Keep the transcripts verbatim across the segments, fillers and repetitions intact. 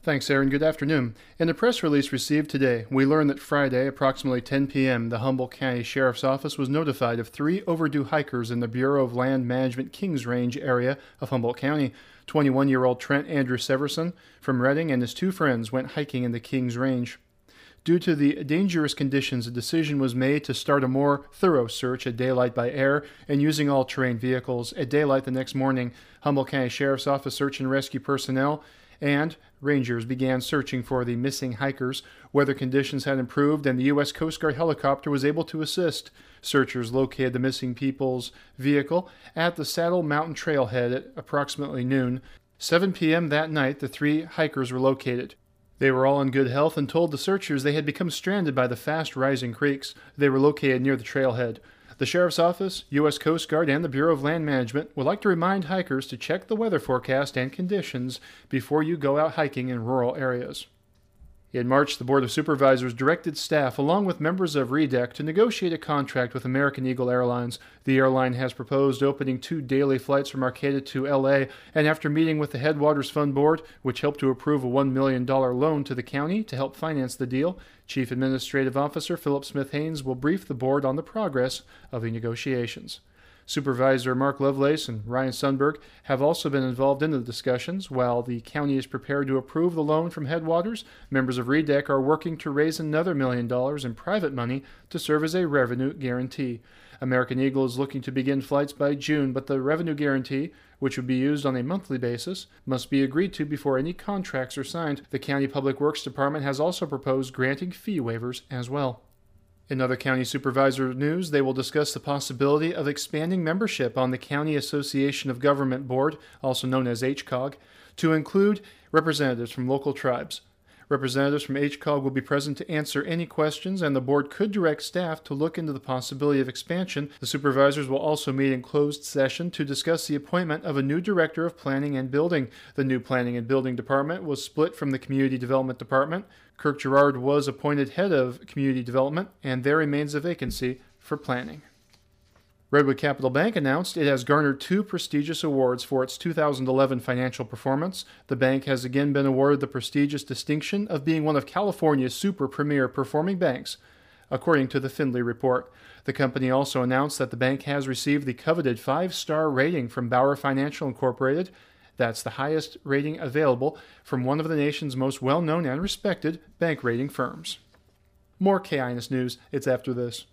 Thanks, Aaron. Good afternoon. In a press release received today, we learned that Friday, approximately ten p.m., the Humboldt County Sheriff's Office was notified of three overdue hikers in the Bureau of Land Management Kings Range area of Humboldt County. twenty-one-year-old Trent Andrew Severson from Redding and his two friends went hiking in the Kings Range. Due to the dangerous conditions, a decision was made to start a more thorough search at daylight by air and using all-terrain vehicles. At daylight the next morning, Humboldt County Sheriff's Office search and rescue personnel and rangers began searching for the missing hikers. Weather conditions had improved and the U S Coast Guard helicopter was able to assist. Searchers located the missing people's vehicle at the Saddle Mountain Trailhead at approximately noon. seven p.m. that night, the three hikers were located. They were all in good health and told the searchers they had become stranded by the fast-rising creeks. They were located near the trailhead. The Sheriff's Office, U S Coast Guard, and the Bureau of Land Management would like to remind hikers to check the weather forecast and conditions before you go out hiking in rural areas. In March, the Board of Supervisors directed staff, along with members of R E D E C, to negotiate a contract with American Eagle Airlines. The airline has proposed opening two daily flights from Arcata to L A, and after meeting with the Headwaters Fund Board, which helped to approve a one million dollars loan to the county to help finance the deal, Chief Administrative Officer Philip Smith-Haynes will brief the board on the progress of the negotiations. Supervisor Mark Lovelace and Ryan Sundberg have also been involved in the discussions. While the county is prepared to approve the loan from Headwaters, members of R E D E C are working to raise another million dollars in private money to serve as a revenue guarantee. American Eagle is looking to begin flights by June, but the revenue guarantee, which would be used on a monthly basis, must be agreed to before any contracts are signed. The County Public Works Department has also proposed granting fee waivers as well. In other county supervisor news, they will discuss the possibility of expanding membership on the County Association of Government Board, also known as H C O G, to include representatives from local tribes. Representatives from H C O G will be present to answer any questions, and the board could direct staff to look into the possibility of expansion. The supervisors will also meet in closed session to discuss the appointment of a new director of planning and building. The new planning and building department was split from the community development department. Kirk Gerard was appointed head of community development, and there remains a vacancy for planning. Redwood Capital Bank announced it has garnered two prestigious awards for its two thousand eleven financial performance. The bank has again been awarded the prestigious distinction of being one of California's super premier performing banks, according to the Findley Report. The company also announced that the bank has received the coveted five-star rating from Bauer Financial Incorporated. That's the highest rating available from one of the nation's most well-known and respected bank rating firms. More K I N S news. It's after this.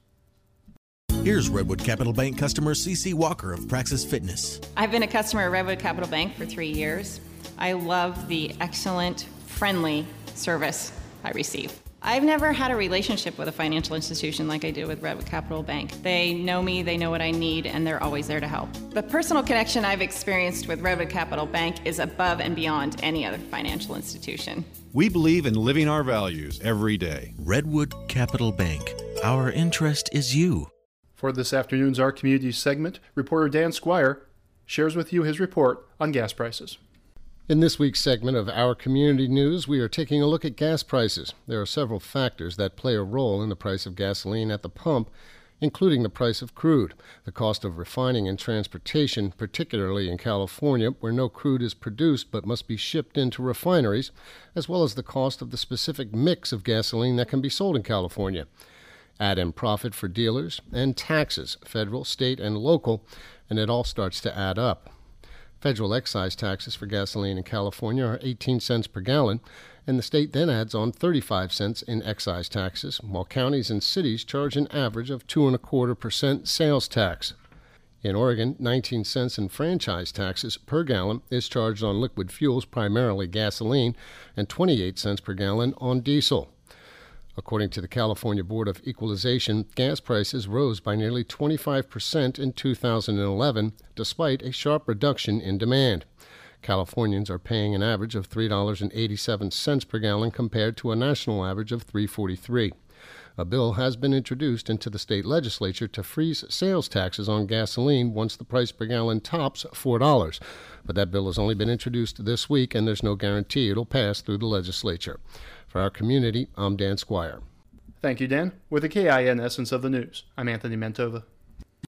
Here's Redwood Capital Bank customer C C Walker of Praxis Fitness. I've been a customer at Redwood Capital Bank for three years. I love the excellent, friendly service I receive. I've never had a relationship with a financial institution like I do with Redwood Capital Bank. They know me, they know what I need, and they're always there to help. The personal connection I've experienced with Redwood Capital Bank is above and beyond any other financial institution. We believe in living our values every day. Redwood Capital Bank. Our interest is you. For this afternoon's Our Community segment, reporter Dan Squire shares with you his report on gas prices. In this week's segment of Our Community News, we are taking a look at gas prices. There are several factors that play a role in the price of gasoline at the pump, including the price of crude, the cost of refining and transportation, particularly in California, where no crude is produced but must be shipped into refineries, as well as the cost of the specific mix of gasoline that can be sold in California. Add in profit for dealers and taxes, federal, state, and local, and it all starts to add up. Federal excise taxes for gasoline in California are eighteen cents per gallon, and the state then adds on thirty-five cents in excise taxes, while counties and cities charge an average of two and a quarter percent sales tax. In Oregon, nineteen cents in franchise taxes per gallon is charged on liquid fuels, primarily gasoline, and twenty-eight cents per gallon on diesel. According to the California Board of Equalization, gas prices rose by nearly twenty-five percent in two thousand eleven, despite a sharp reduction in demand. Californians are paying an average of three dollars and eighty-seven cents per gallon compared to a national average of three dollars and forty-three cents. A bill has been introduced into the state legislature to freeze sales taxes on gasoline once the price per gallon tops four dollars. But that bill has only been introduced this week, and there's no guarantee it'll pass through the legislature. For Our Community, I'm Dan Squire. Thank you, Dan. With the K I N Essence of the News, I'm Anthony Mentova.